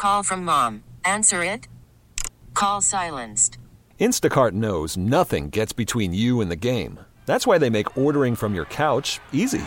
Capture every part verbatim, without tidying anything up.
call from mom. Answer it. Call silenced. Instacart knows nothing gets between you and the game. That's why they make ordering from your couch easy.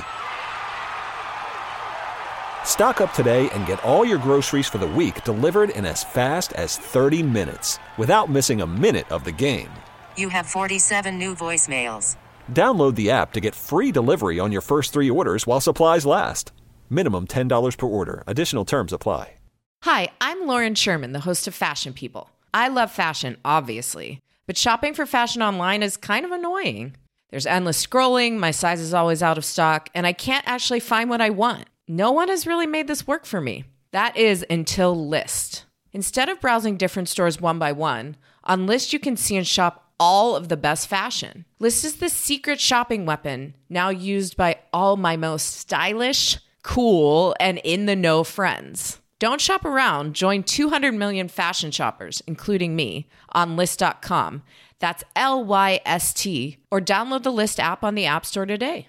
Stock up today and get all your groceries for the week delivered in as fast as thirty minutes without missing a minute of the game. You have forty-seven new voicemails. Download the app to get free delivery on your first three orders while supplies last. Minimum ten dollars per order. Additional terms apply. Hi, I'm Lauren Sherman, the host of Fashion People. I love fashion, obviously, but shopping for fashion online is kind of annoying. There's endless scrolling, my size is always out of stock, and I can't actually find what I want. No one has really made this work for me. That is until Lyst. Instead of browsing different stores one by one, on Lyst you can see and shop all of the best fashion. Lyst is the secret shopping weapon now used by all my most stylish, cool, and in-the-know friends. Don't shop around. Join two hundred million fashion shoppers, including me, on Lyst dot com. That's L Y S T. Or download the Lyst app on the App Store today.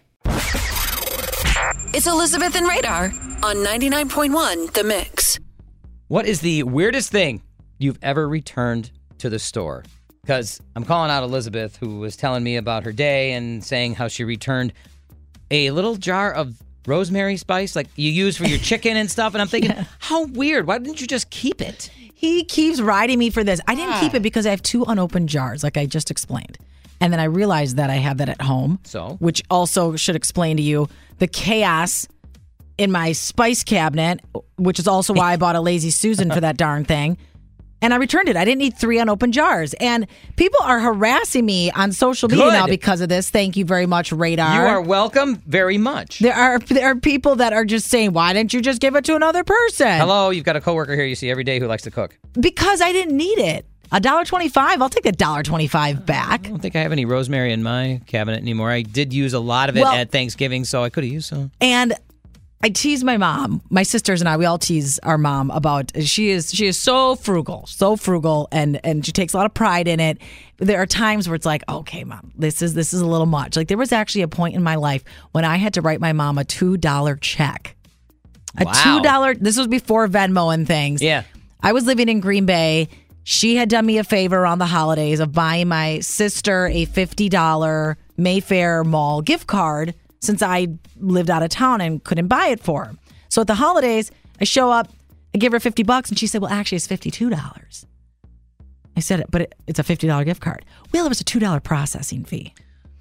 It's Elizabeth and Radar on ninety-nine point one The Mix. What is the weirdest thing you've ever returned to the store? Because I'm calling out Elizabeth, who was telling me about her day and saying how she returned a little jar of rosemary spice like you use for your chicken and stuff. And I'm thinking, yeah. How weird. Why didn't you just keep it? He keeps riding me for this. I didn't ah. keep it because I have two unopened jars, like I just explained. And then I realized that I have that at home. So? Which also should explain to you the chaos in my spice cabinet, which is also why I bought a Lazy Susan for that darn thing. And I returned it. I didn't need three unopened jars. And people are harassing me on social media Good. now because of this. Thank you very much, Radar. You are welcome very much. There are there are people that are just saying, why didn't you just give it to another person? Hello, you've got a coworker here you see every day who likes to cook. Because I didn't need it. one dollar and twenty-five cents. I'll take the one dollar and twenty-five cents back. I don't think I have any rosemary in my cabinet anymore. I did use a lot of it well, at Thanksgiving, so I could have used some. And I tease my mom, my sisters and I, we all tease our mom about, she is she is so frugal, so frugal, and, and she takes a lot of pride in it. There are times where it's like, okay, mom, this is this is a little much. Like there was actually a point in my life when I had to write my mom a two dollar check. A wow. two dollars, this was before Venmo and things. Yeah. I was living in Green Bay. She had done me a favor around the holidays of buying my sister a fifty dollars Mayfair Mall gift card since I lived out of town and couldn't buy it for her. So at the holidays, I show up, I give her fifty bucks, and she said, well, actually, it's fifty-two dollars. I said, but it, it's a fifty dollars gift card. Well, it was a two dollars processing fee.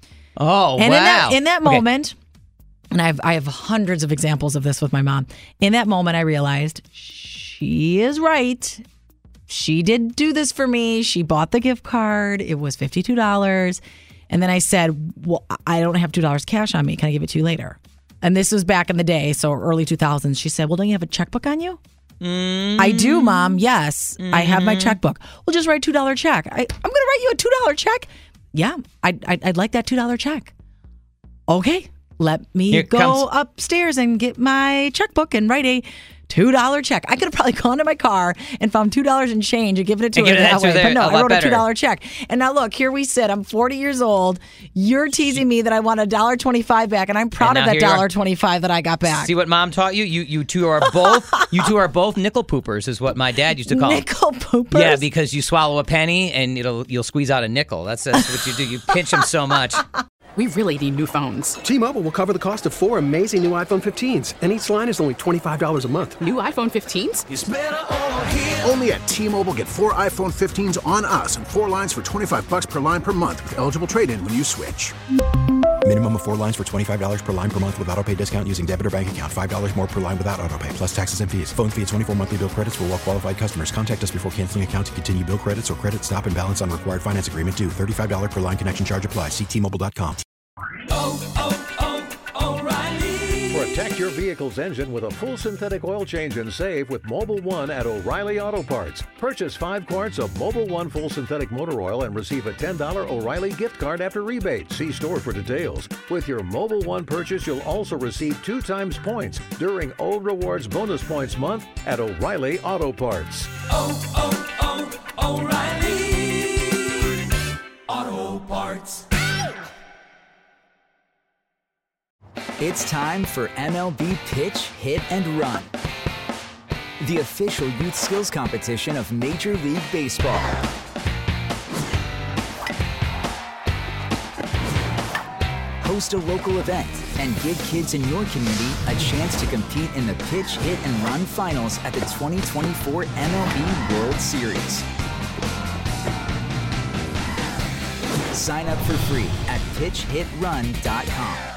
Oh, and wow. in that, in that okay. moment, and I've, I have hundreds of examples of this with my mom. In that moment, I realized she is right. She did do this for me. She bought the gift card. It was fifty-two dollars. And then I said, well, I don't have two dollars cash on me. Can I give it to you later? And this was back in the day, so early two thousands. She said, well, don't you have a checkbook on you? Mm-hmm. I do, Mom. Yes, mm-hmm. I have my checkbook. Well, just write a two dollar check. I, I'm going to write you a two dollar check. Yeah, I'd, I'd, I'd like that two dollar check. Okay, let me Here go comes. upstairs and get my checkbook and write a two dollar check. I could have probably gone to my car and found two dollars in change and given it to and her that way. But no, I wrote better. a two dollar check. And now look, here we sit. I'm forty years old. You're teasing me that I want a one dollar and twenty-five cents back, and I'm proud and of that one dollar and twenty-five cents that I got back. See what Mom taught you? You you two are both you two are both nickel poopers, is what my dad used to call nickel them. poopers? Yeah, because you swallow a penny and it'll you'll squeeze out a nickel. That's, that's what you do. You pinch them so much. We really need new phones. T-Mobile will cover the cost of four amazing new iPhone fifteens, and each line is only twenty-five dollars a month. New iPhone fifteens? It's better over here. Only at T-Mobile, get four iPhone fifteens on us and four lines for twenty-five dollars per line per month with eligible trade-in when you switch. Minimum of four lines for twenty-five dollars per line per month with autopay discount using debit or bank account. five dollars more per line without autopay, plus taxes and fees. Phone fee at twenty-four monthly bill credits for well-qualified customers. Contact us before canceling account to continue bill credits or credit stop and balance on required finance agreement due. thirty-five dollars per line connection charge applies. See T Mobile dot com. Oh, oh, oh, O'Reilly. Protect your vehicle's engine with a full synthetic oil change and save with Mobil one at O'Reilly Auto Parts. Purchase five quarts of Mobil one full synthetic motor oil and receive a ten dollars O'Reilly gift card after rebate. See store for details. With your Mobil one purchase, you'll also receive two times points during O Rewards Bonus Points Month at O'Reilly Auto Parts. Oh, oh, oh, O'Reilly Auto Parts. It's time for M L B Pitch, Hit, and Run. the official youth skills competition of Major League Baseball. Host a local event and give kids in your community a chance to compete in the Pitch, Hit, and Run Finals at the twenty twenty-four M L B World Series. Sign up for free at pitch hit run dot com.